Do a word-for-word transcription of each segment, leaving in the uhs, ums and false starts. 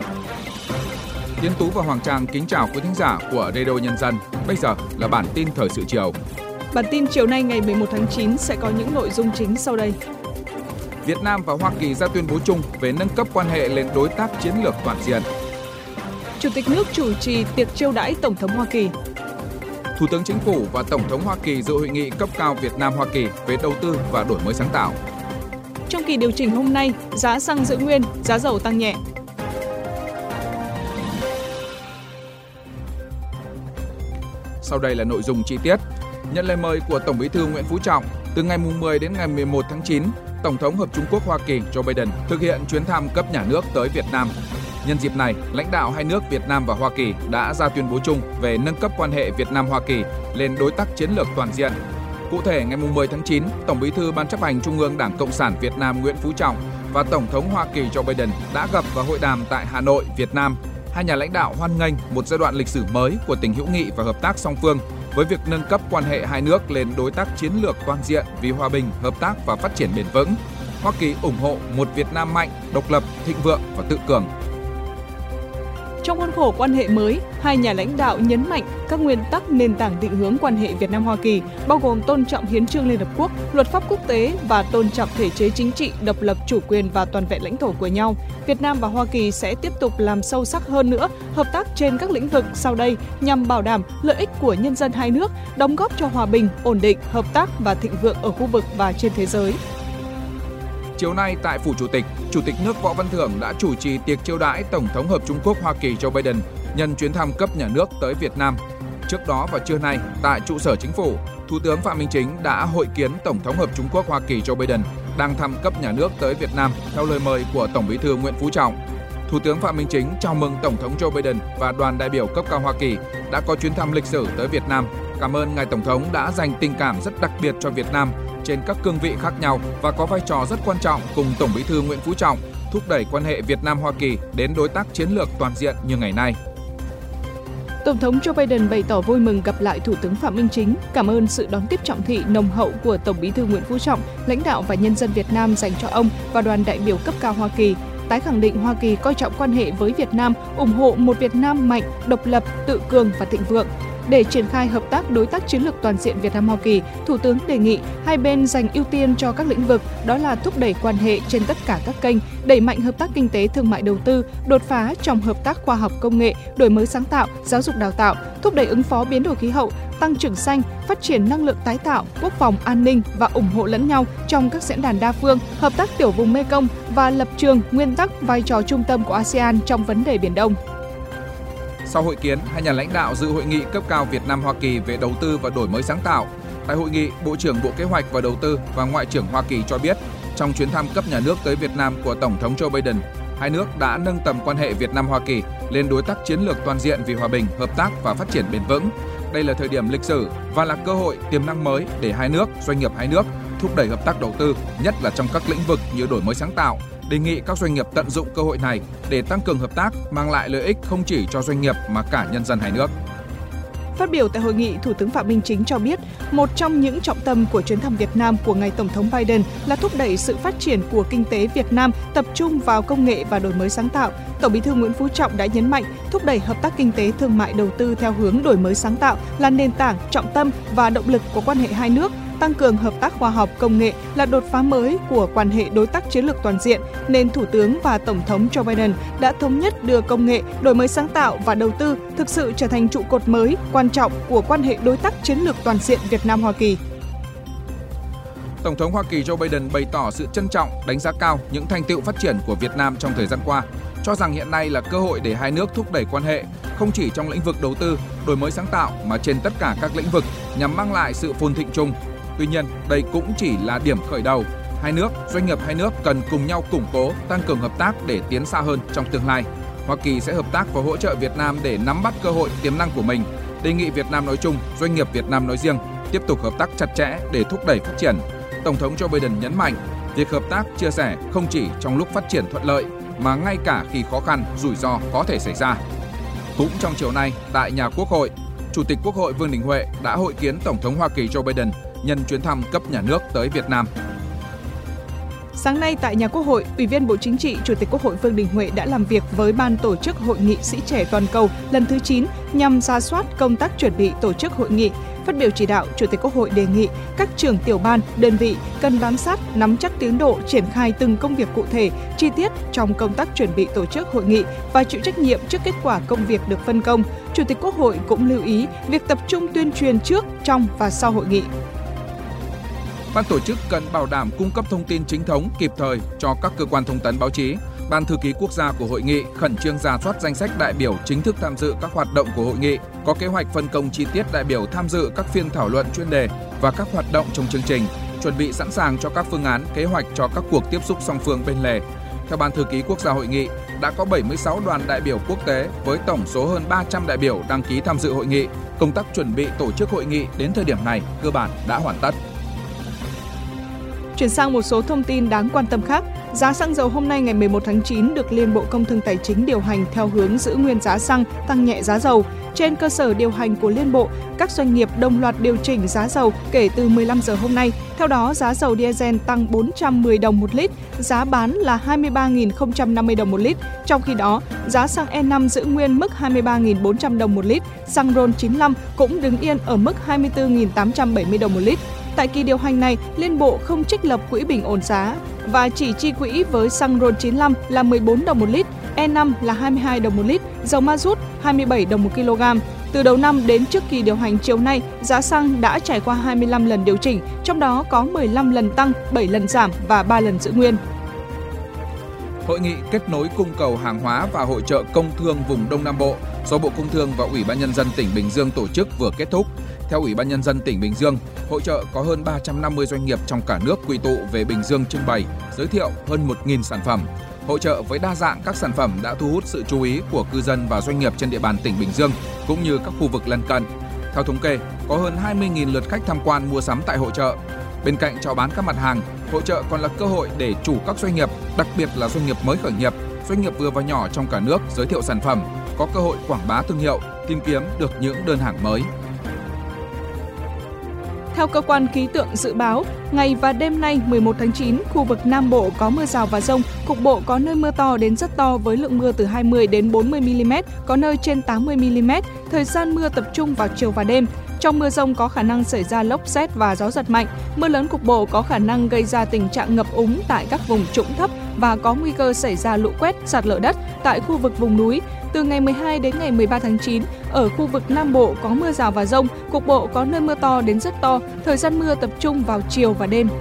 Tiến Tú và Hoàng Trang kính chào quý thính giả của Radio Nhân dân. Bây giờ là bản tin thời sự chiều. Bản tin chiều nay ngày mười một tháng chín sẽ có những nội dung chính sau đây. Việt Nam và Hoa Kỳ ra tuyên bố chung về nâng cấp quan hệ lên đối tác chiến lược toàn diện. Chủ tịch nước chủ trì tiệc chiêu đãi Tổng thống Hoa Kỳ. Thủ tướng Chính phủ và Tổng thống Hoa Kỳ dự hội nghị cấp cao Việt Nam-Hoa Kỳ về đầu tư và đổi mới sáng tạo. Trong kỳ điều chỉnh hôm nay, giá xăng giữ nguyên, giá dầu tăng nhẹ. Sau đây là nội dung chi tiết. Nhận lời mời của Tổng Bí thư Nguyễn Phú Trọng, từ ngày mười đến ngày mười một tháng chín, Tổng thống Hợp Trung Quốc Hoa Kỳ Joe Biden thực hiện chuyến thăm cấp nhà nước tới Việt Nam. Nhân dịp này, lãnh đạo hai nước Việt Nam và Hoa Kỳ đã ra tuyên bố chung về nâng cấp quan hệ Việt Nam-Hoa Kỳ lên đối tác chiến lược toàn diện. Cụ thể, ngày mười tháng chín, Tổng Bí thư Ban chấp hành Trung ương Đảng Cộng sản Việt Nam Nguyễn Phú Trọng và Tổng thống Hoa Kỳ Joe Biden đã gặp và hội đàm tại Hà Nội, Việt Nam. Hai nhà lãnh đạo hoan nghênh một giai đoạn lịch sử mới của tình hữu nghị và hợp tác song phương với việc nâng cấp quan hệ hai nước lên đối tác chiến lược toàn diện vì hòa bình, hợp tác và phát triển bền vững. Hoa Kỳ ủng hộ một Việt Nam mạnh, độc lập, thịnh vượng và tự cường. Trong khuôn khổ quan hệ mới, hai nhà lãnh đạo nhấn mạnh các nguyên tắc nền tảng định hướng quan hệ Việt Nam-Hoa Kỳ, bao gồm tôn trọng hiến chương Liên Hợp Quốc, luật pháp quốc tế và tôn trọng thể chế chính trị, độc lập, chủ quyền và toàn vẹn lãnh thổ của nhau. Việt Nam và Hoa Kỳ sẽ tiếp tục làm sâu sắc hơn nữa hợp tác trên các lĩnh vực sau đây nhằm bảo đảm lợi ích của nhân dân hai nước, đóng góp cho hòa bình, ổn định, hợp tác và thịnh vượng ở khu vực và trên thế giới. Chiều nay tại Phủ Chủ tịch, Chủ tịch nước Võ Văn Thưởng đã chủ trì tiệc chiêu đãi Tổng thống Hợp Trung Quốc Hoa Kỳ Joe Biden nhân chuyến thăm cấp nhà nước tới Việt Nam. Trước đó vào trưa nay, tại trụ sở Chính phủ, Thủ tướng Phạm Minh Chính đã hội kiến Tổng thống Hợp Trung Quốc Hoa Kỳ Joe Biden đang thăm cấp nhà nước tới Việt Nam theo lời mời của Tổng Bí thư Nguyễn Phú Trọng. Thủ tướng Phạm Minh Chính chào mừng Tổng thống Joe Biden và đoàn đại biểu cấp cao Hoa Kỳ đã có chuyến thăm lịch sử tới Việt Nam. Cảm ơn ngài Tổng thống đã dành tình cảm rất đặc biệt cho Việt Nam trên các cương vị khác nhau và có vai trò rất quan trọng cùng Tổng Bí thư Nguyễn Phú Trọng thúc đẩy quan hệ Việt Nam-Hoa Kỳ đến đối tác chiến lược toàn diện như ngày nay. Tổng thống Joe Biden bày tỏ vui mừng gặp lại Thủ tướng Phạm Minh Chính, cảm ơn sự đón tiếp trọng thị nồng hậu của Tổng Bí thư Nguyễn Phú Trọng, lãnh đạo và nhân dân Việt Nam dành cho ông và đoàn đại biểu cấp cao Hoa Kỳ. Tái khẳng định Hoa Kỳ coi trọng quan hệ với Việt Nam, ủng hộ một Việt Nam mạnh, độc lập, tự cường và thịnh vượng. Để triển khai hợp tác đối tác chiến lược toàn diện Việt Nam-Hoa Kỳ, Thủ tướng đề nghị hai bên dành ưu tiên cho các lĩnh vực, đó là thúc đẩy quan hệ trên tất cả các kênh, đẩy mạnh hợp tác kinh tế thương mại đầu tư, đột phá trong hợp tác khoa học công nghệ, đổi mới sáng tạo, giáo dục đào tạo, thúc đẩy ứng phó biến đổi khí hậu, tăng trưởng xanh, phát triển năng lượng tái tạo, quốc phòng an ninh và ủng hộ lẫn nhau trong các diễn đàn đa phương, hợp tác tiểu vùng Mekong và lập trường, nguyên tắc, vai trò trung tâm của a sê an trong vấn đề Biển Đông. Sau hội kiến, hai nhà lãnh đạo dự hội nghị cấp cao Việt Nam-Hoa Kỳ về đầu tư và đổi mới sáng tạo. Tại hội nghị, Bộ trưởng Bộ Kế hoạch và Đầu tư và Ngoại trưởng Hoa Kỳ cho biết, trong chuyến thăm cấp nhà nước tới Việt Nam của Tổng thống Joe Biden, hai nước đã nâng tầm quan hệ Việt Nam-Hoa Kỳ lên đối tác chiến lược toàn diện vì hòa bình, hợp tác và phát triển bền vững. Đây là thời điểm lịch sử và là cơ hội tiềm năng mới để hai nước, doanh nghiệp hai nước thúc đẩy hợp tác đầu tư, nhất là trong các lĩnh vực như đổi mới sáng tạo. Đề nghị các doanh nghiệp tận dụng cơ hội này để tăng cường hợp tác, mang lại lợi ích không chỉ cho doanh nghiệp mà cả nhân dân hai nước. Phát biểu tại hội nghị, Thủ tướng Phạm Minh Chính cho biết, một trong những trọng tâm của chuyến thăm Việt Nam của ngài Tổng thống Biden là thúc đẩy sự phát triển của kinh tế Việt Nam, tập trung vào công nghệ và đổi mới sáng tạo. Tổng Bí thư Nguyễn Phú Trọng đã nhấn mạnh thúc đẩy hợp tác kinh tế thương mại đầu tư theo hướng đổi mới sáng tạo là nền tảng, trọng tâm và động lực của quan hệ hai nước. Tăng cường hợp tác khoa học công nghệ là đột phá mới của quan hệ đối tác chiến lược toàn diện, nên Thủ tướng và Tổng thống Joe Biden đã thống nhất đưa công nghệ, đổi mới sáng tạo và đầu tư thực sự trở thành trụ cột mới quan trọng của quan hệ đối tác chiến lược toàn diện Việt Nam-Hoa Kỳ. Tổng thống Hoa Kỳ Joe Biden bày tỏ sự trân trọng, đánh giá cao những thành tựu phát triển của Việt Nam trong thời gian qua, cho rằng hiện nay là cơ hội để hai nước thúc đẩy quan hệ không chỉ trong lĩnh vực đầu tư, đổi mới sáng tạo mà trên tất cả các lĩnh vực nhằm mang lại sự phồn thịnh chung. Tuy nhiên, đây cũng chỉ là điểm khởi đầu. Hai nước, doanh nghiệp hai nước cần cùng nhau củng cố, tăng cường hợp tác để tiến xa hơn trong tương lai. Hoa Kỳ sẽ hợp tác và hỗ trợ Việt Nam để nắm bắt cơ hội tiềm năng của mình. Đề nghị Việt Nam nói chung, doanh nghiệp Việt Nam nói riêng tiếp tục hợp tác chặt chẽ để thúc đẩy phát triển. Tổng thống Joe Biden nhấn mạnh, việc hợp tác chia sẻ không chỉ trong lúc phát triển thuận lợi mà ngay cả khi khó khăn, rủi ro có thể xảy ra. Cũng trong chiều nay, tại nhà Quốc hội, Chủ tịch Quốc hội Vương Đình Huệ đã hội kiến Tổng thống Hoa Kỳ Joe Biden nhân chuyến thăm cấp nhà nước tới Việt Nam. Sáng nay tại nhà Quốc hội, Ủy viên Bộ Chính trị, Chủ tịch Quốc hội Vương Đình Huệ đã làm việc với Ban tổ chức Hội nghị Sĩ trẻ toàn cầu lần thứ chín nhằm rà soát công tác chuẩn bị tổ chức hội nghị. Phát biểu chỉ đạo, Chủ tịch Quốc hội đề nghị các trưởng tiểu ban, đơn vị cần bám sát, nắm chắc tiến độ triển khai từng công việc cụ thể, chi tiết trong công tác chuẩn bị tổ chức hội nghị và chịu trách nhiệm trước kết quả công việc được phân công. Chủ tịch Quốc hội cũng lưu ý việc tập trung tuyên truyền trước, trong và sau hội nghị. Ban tổ chức cần bảo đảm cung cấp thông tin chính thống, kịp thời cho các cơ quan thông tấn báo chí. Ban thư ký quốc gia của hội nghị khẩn trương rà soát danh sách đại biểu chính thức tham dự các hoạt động của hội nghị, có kế hoạch phân công chi tiết đại biểu tham dự các phiên thảo luận chuyên đề và các hoạt động trong chương trình, chuẩn bị sẵn sàng cho các phương án, kế hoạch cho các cuộc tiếp xúc song phương bên lề. Theo Ban thư ký quốc gia hội nghị, đã có bảy mươi sáu đoàn đại biểu quốc tế với tổng số hơn ba trăm đại biểu đăng ký tham dự hội nghị. Công tác chuẩn bị tổ chức hội nghị đến thời điểm này cơ bản đã hoàn tất. Chuyển sang một số thông tin đáng quan tâm khác. Giá xăng dầu hôm nay ngày mười một tháng chín được Liên Bộ Công Thương Tài chính điều hành theo hướng giữ nguyên giá xăng, tăng nhẹ giá dầu. Trên cơ sở điều hành của Liên Bộ, các doanh nghiệp đồng loạt điều chỉnh giá dầu kể từ mười lăm giờ hôm nay. Theo đó, giá dầu diesel tăng bốn trăm mười đồng một lít, giá bán là hai mươi ba nghìn không trăm năm mươi đồng một lít. Trong khi đó, giá xăng E năm giữ nguyên mức hai mươi ba nghìn bốn trăm đồng một lít, xăng RON chín mươi lăm cũng đứng yên ở mức hai mươi tư nghìn tám trăm bảy mươi đồng một lít. Tại kỳ điều hành này, Liên Bộ không trích lập quỹ bình ổn giá và chỉ chi quỹ với xăng RON chín mươi lăm là mười bốn đồng một lít, E năm là hai mươi hai đồng một lít, dầu ma rút hai mươi bảy đồng một kg. Từ đầu năm đến trước kỳ điều hành chiều nay, giá xăng đã trải qua hai mươi lăm lần điều chỉnh, trong đó có mười lăm lần tăng, bảy lần giảm và ba lần giữ nguyên. Hội nghị kết nối cung cầu hàng hóa và hội chợ công thương vùng Đông Nam Bộ do Bộ Công Thương và Ủy ban Nhân dân tỉnh Bình Dương tổ chức vừa kết thúc. Theo Ủy ban Nhân dân tỉnh Bình Dương, hội chợ có hơn ba trăm năm mươi doanh nghiệp trong cả nước quy tụ về Bình Dương trưng bày, giới thiệu hơn một nghìn sản phẩm. Hội chợ với đa dạng các sản phẩm đã thu hút sự chú ý của cư dân và doanh nghiệp trên địa bàn tỉnh Bình Dương, cũng như các khu vực lân cận. Theo thống kê, có hơn hai mươi nghìn lượt khách tham quan mua sắm tại hội chợ. Bên cạnh chào bán các mặt hàng, hội chợ còn là cơ hội để chủ các doanh nghiệp, đặc biệt là doanh nghiệp mới khởi nghiệp, doanh nghiệp vừa và nhỏ trong cả nước giới thiệu sản phẩm, có cơ hội quảng bá thương hiệu, tìm kiếm được những đơn hàng mới. Theo cơ quan khí tượng dự báo, ngày và đêm nay mười một tháng chín, khu vực Nam Bộ có mưa rào và dông, cục bộ có nơi mưa to đến rất to với lượng mưa từ hai mươi đến bốn mươi mi li mét, có nơi trên tám mươi mi li mét, thời gian mưa tập trung vào chiều và đêm. Trong mưa dông có khả năng xảy ra lốc sét và gió giật mạnh. Mưa lớn cục bộ có khả năng gây ra tình trạng ngập úng tại các vùng trũng thấp và có nguy cơ xảy ra lũ quét, sạt lở đất tại khu vực vùng núi. Từ ngày mười hai đến ngày mười ba tháng chín, ở khu vực Nam Bộ có mưa rào và dông, cục bộ có nơi mưa to đến rất to, thời gian mưa tập trung vào chiều và đêm.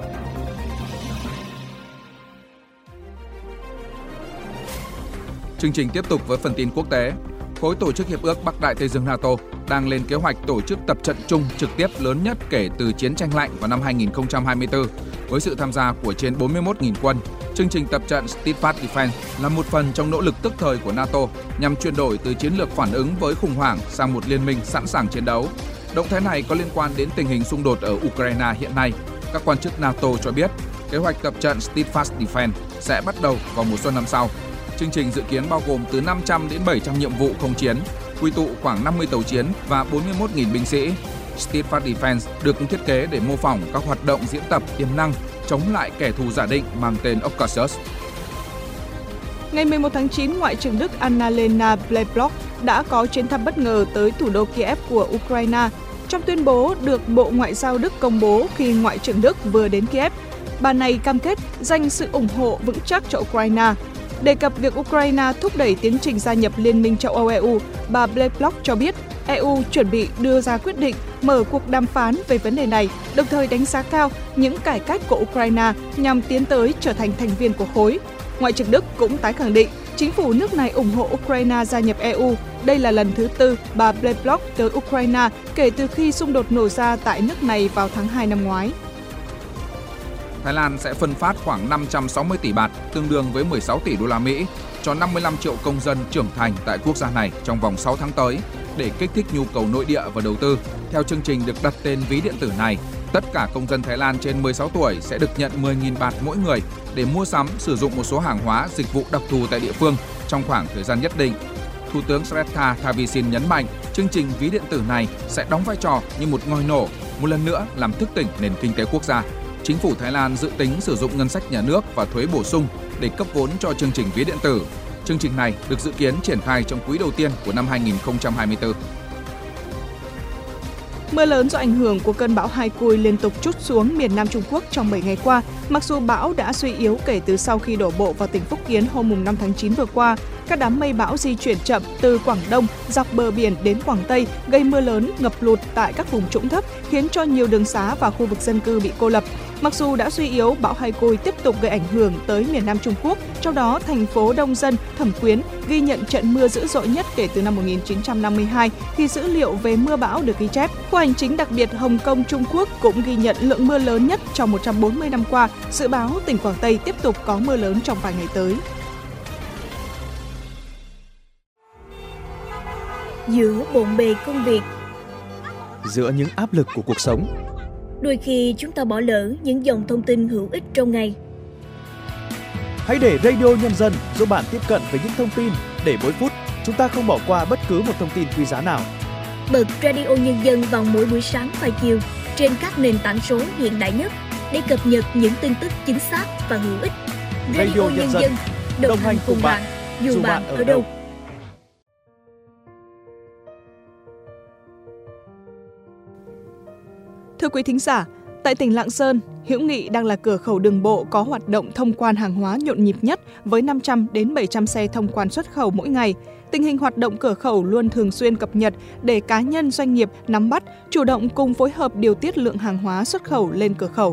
Chương trình tiếp tục với phần tin quốc tế. Khối tổ chức Hiệp ước Bắc Đại Tây Dương NATO đang lên kế hoạch tổ chức tập trận chung trực tiếp lớn nhất kể từ chiến tranh lạnh vào năm hai nghìn không trăm hai mươi tư, với sự tham gia của trên bốn mươi mốt nghìn quân. Chương trình tập trận Steadfast Defense là một phần trong nỗ lực tức thời của NATO nhằm chuyển đổi từ chiến lược phản ứng với khủng hoảng sang một liên minh sẵn sàng chiến đấu. Động thái này có liên quan đến tình hình xung đột ở Ukraine hiện nay. Các quan chức NATO cho biết, kế hoạch tập trận Steadfast Defense sẽ bắt đầu vào mùa xuân năm sau. Chương trình dự kiến bao gồm từ năm trăm đến bảy trăm nhiệm vụ không chiến, quy tụ khoảng năm mươi tàu chiến và bốn mươi mốt nghìn binh sĩ. Steadfast Defense được thiết kế để mô phỏng các hoạt động diễn tập tiềm năng chống lại kẻ thù giả định mang tên Caucasus. Ngày mười một tháng chín, Ngoại trưởng Đức Annalena Baerbock đã có chuyến thăm bất ngờ tới thủ đô Kiev của Ukraine. Trong tuyên bố được Bộ Ngoại giao Đức công bố khi Ngoại trưởng Đức vừa đến Kiev, bà này cam kết dành sự ủng hộ vững chắc cho Ukraine. Đề cập việc Ukraine thúc đẩy tiến trình gia nhập Liên minh châu Âu E U, bà Baerbock cho biết E U chuẩn bị đưa ra quyết định mở cuộc đàm phán về vấn đề này, đồng thời đánh giá cao những cải cách của Ukraine nhằm tiến tới trở thành thành viên của khối. Ngoại trưởng Đức cũng tái khẳng định chính phủ nước này ủng hộ Ukraine gia nhập E U. Đây là lần thứ tư bà Baerbock tới Ukraine kể từ khi xung đột nổ ra tại nước này vào tháng hai năm ngoái. Thái Lan sẽ phân phát khoảng năm trăm sáu mươi tỷ baht, tương đương với mười sáu tỷ đô la Mỹ, cho năm mươi lăm triệu công dân trưởng thành tại quốc gia này trong vòng sáu tháng tới để kích thích nhu cầu nội địa và đầu tư. Theo chương trình được đặt tên ví điện tử này, tất cả công dân Thái Lan trên mười sáu tuổi sẽ được nhận mười nghìn baht mỗi người để mua sắm, sử dụng một số hàng hóa, dịch vụ đặc thù tại địa phương trong khoảng thời gian nhất định. Thủ tướng Srettha Thavisin nhấn mạnh, chương trình ví điện tử này sẽ đóng vai trò như một ngòi nổ, một lần nữa làm thức tỉnh nền kinh tế quốc gia. Chính phủ Thái Lan dự tính sử dụng ngân sách nhà nước và thuế bổ sung để cấp vốn cho chương trình ví điện tử. Chương trình này được dự kiến triển khai trong quý đầu tiên của năm hai nghìn không trăm hai mươi tư. Mưa lớn do ảnh hưởng của cơn bão Haikui liên tục trút xuống miền Nam Trung Quốc trong bảy ngày qua. Mặc dù bão đã suy yếu kể từ sau khi đổ bộ vào tỉnh Phúc Kiến hôm năm tháng chín vừa qua, các đám mây bão di chuyển chậm từ Quảng Đông dọc bờ biển đến Quảng Tây, gây mưa lớn, ngập lụt tại các vùng trũng thấp, khiến cho nhiều đường xá và khu vực dân cư bị cô lập. Mặc dù đã suy yếu, bão Haikui tiếp tục gây ảnh hưởng tới miền Nam Trung Quốc, trong đó thành phố đông dân Thẩm Quyến ghi nhận trận mưa dữ dội nhất kể từ năm một nghìn chín trăm năm mươi hai khi dữ liệu về mưa bão được ghi chép. Khu hành chính đặc biệt Hồng Kông Trung Quốc cũng ghi nhận lượng mưa lớn nhất trong một trăm bốn mươi năm qua. Dự báo tỉnh Quảng Tây tiếp tục có mưa lớn trong vài ngày tới. Giữa bộn bề công việc, giữa những áp lực của cuộc sống, đôi khi chúng ta bỏ lỡ những dòng thông tin hữu ích trong ngày. Hãy để Radio Nhân dân giúp bạn tiếp cận với những thông tin để mỗi phút chúng ta không bỏ qua bất cứ một thông tin quý giá nào. Bật Radio Nhân dân vào mỗi buổi sáng và chiều trên các nền tảng số hiện đại nhất để cập nhật những tin tức chính xác và hữu ích. Radio, Radio Nhân dân, đồng hành cùng bạn, dù, dù bạn ở đâu. Thưa quý thính giả, tại tỉnh Lạng Sơn, Hữu Nghị đang là cửa khẩu đường bộ có hoạt động thông quan hàng hóa nhộn nhịp nhất với năm trăm đến bảy trăm xe thông quan xuất khẩu mỗi ngày. Tình hình hoạt động cửa khẩu luôn thường xuyên cập nhật để cá nhân doanh nghiệp nắm bắt, chủ động cùng phối hợp điều tiết lượng hàng hóa xuất khẩu lên cửa khẩu.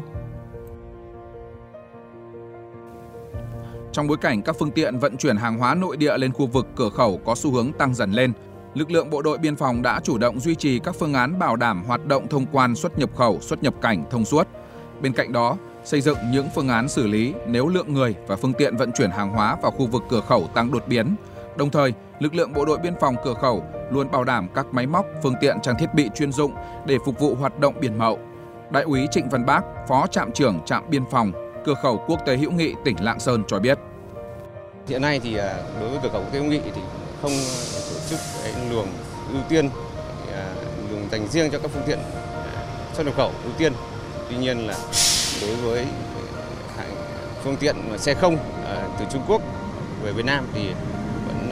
Trong bối cảnh các phương tiện vận chuyển hàng hóa nội địa lên khu vực cửa khẩu có xu hướng tăng dần lên, lực lượng bộ đội biên phòng đã chủ động duy trì các phương án bảo đảm hoạt động thông quan xuất nhập khẩu, xuất nhập cảnh thông suốt. Bên cạnh đó, xây dựng những phương án xử lý nếu lượng người và phương tiện vận chuyển hàng hóa vào khu vực cửa khẩu tăng đột biến. Đồng thời, lực lượng bộ đội biên phòng cửa khẩu luôn bảo đảm các máy móc, phương tiện trang thiết bị chuyên dụng để phục vụ hoạt động biển Mậu. Đại úy Trịnh Văn Bác, Phó Trạm trưởng Trạm Biên phòng cửa khẩu quốc tế Hữu Nghị tỉnh Lạng Sơn cho biết. Hiện nay thì đối với cửa khẩu quốc tế Hữu Nghị thì không tổ chức cái luồng ưu tiên, luồng dành riêng cho các phương tiện xuất nhập khẩu ưu tiên. Tuy nhiên là đối với phương tiện xe không từ Trung Quốc về Việt Nam thì vẫn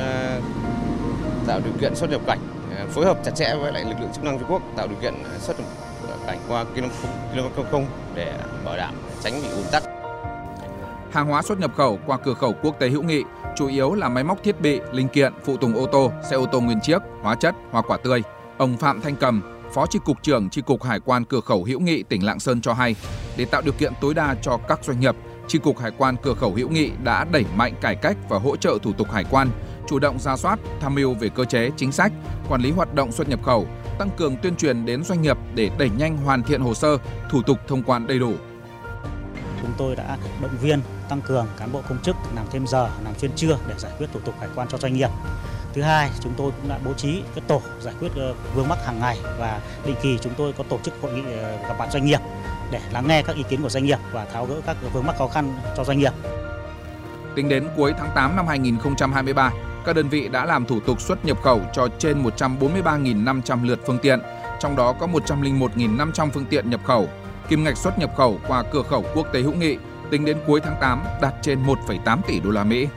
tạo điều kiện xuất nhập cảnh, phối hợp chặt chẽ với lại lực lượng chức năng Trung Quốc tạo điều kiện xuất nhập cảnh qua km không để bảo đảm tránh bị ùn tắc. Hàng hóa xuất nhập khẩu qua cửa khẩu quốc tế Hữu Nghị chủ yếu là máy móc thiết bị, linh kiện, phụ tùng ô tô, xe ô tô nguyên chiếc, hóa chất, hoa quả tươi. Ông Phạm Thanh Cầm, Phó Chi cục trưởng Chi cục Hải quan cửa khẩu Hữu Nghị tỉnh Lạng Sơn cho hay, để tạo điều kiện tối đa cho các doanh nghiệp, Chi cục Hải quan cửa khẩu Hữu Nghị đã đẩy mạnh cải cách và hỗ trợ thủ tục hải quan, chủ động rà soát, tham mưu về cơ chế, chính sách, quản lý hoạt động xuất nhập khẩu, tăng cường tuyên truyền đến doanh nghiệp để đẩy nhanh hoàn thiện hồ sơ, thủ tục thông quan đầy đủ. Chúng tôi đã động viên, tăng cường cán bộ công chức làm thêm giờ, làm xuyên trưa để giải quyết thủ tục hải quan cho doanh nghiệp. Thứ hai, chúng tôi cũng đã bố trí cái tổ giải quyết vướng mắc hàng ngày và định kỳ chúng tôi có tổ chức hội nghị gặp mặt doanh nghiệp để lắng nghe các ý kiến của doanh nghiệp và tháo gỡ các vướng mắc khó khăn cho doanh nghiệp. Tính đến cuối tháng tám năm hai nghìn không trăm hai mươi ba, các đơn vị đã làm thủ tục xuất nhập khẩu cho trên một trăm bốn mươi ba nghìn năm trăm lượt phương tiện, trong đó có một trăm lẻ một nghìn năm trăm phương tiện nhập khẩu. Kim ngạch xuất nhập khẩu qua cửa khẩu quốc tế Hữu Nghị tính đến cuối tháng tám đạt trên một phẩy tám tỷ đô la Mỹ.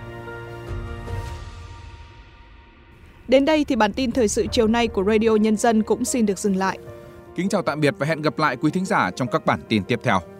Đến đây thì bản tin thời sự chiều nay của Radio Nhân dân cũng xin được dừng lại. Kính chào tạm biệt và hẹn gặp lại quý thính giả trong các bản tin tiếp theo.